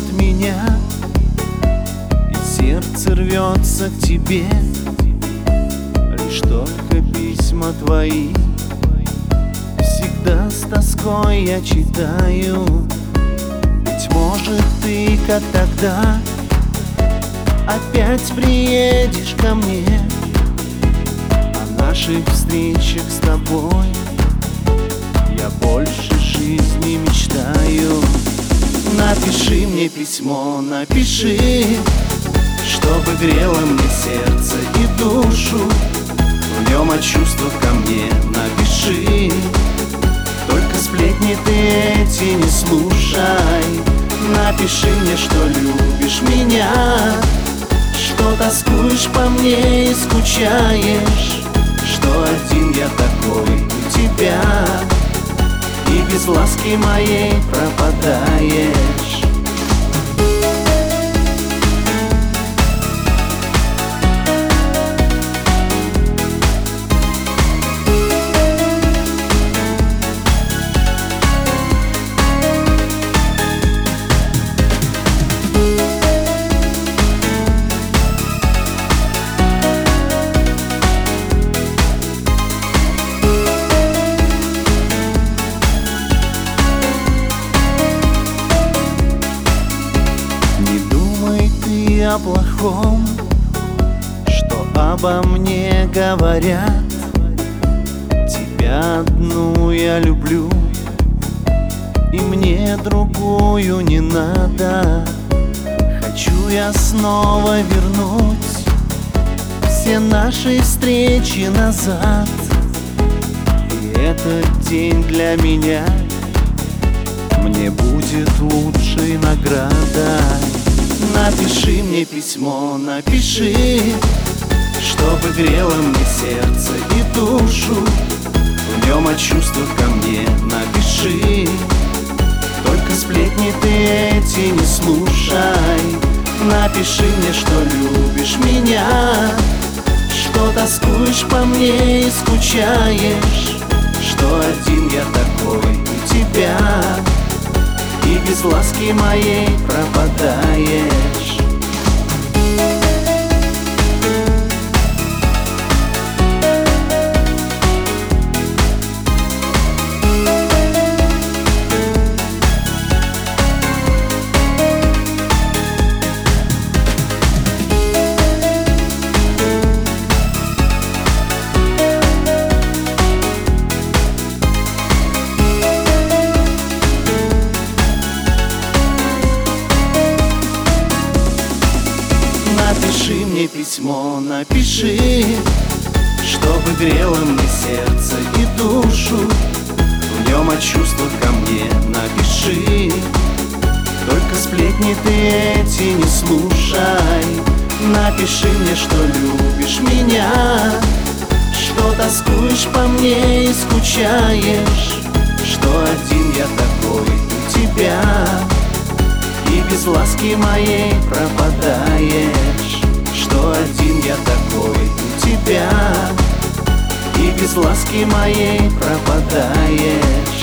меня, и сердце рвется к тебе. Лишь только письма твои всегда с тоской я читаю. Быть может, ты, как тогда, опять приедешь ко мне. О наших встречах с тобой я больше жизни мечтаю. Напиши мне письмо, напиши, чтобы грело мне сердце и душу. В нем о чувствах ко мне напиши. Только сплетни ты эти не слушай. Напиши мне, что любишь меня, что тоскуешь по мне и скучаешь, что один я такой у тебя, и без ласки моей пропадаешь. О плохом, что обо мне говорят. Тебя одну я люблю, и мне другую не надо. Хочу я снова вернуть все наши встречи назад. И этот день для меня мне будет лучшей наградой. Напиши мне письмо, напиши, чтобы грело мне сердце и душу. В нем о чувствах ко мне напиши. Только сплетни ты эти не слушай. Напиши мне, что любишь меня, что тоскуешь по мне и скучаешь, что один я такой у тебя, и без ласки моей пропадаешь. Напиши мне письмо, напиши, чтобы грело мне сердце и душу. В нем о чувствах ко мне напиши. Только сплетни ты эти не слушай. Напиши мне, что любишь меня, что тоскуешь по мне и скучаешь, что один я такой у тебя, и без ласки моей пропадаешь, что один я такой у тебя, и без ласки моей пропадаешь.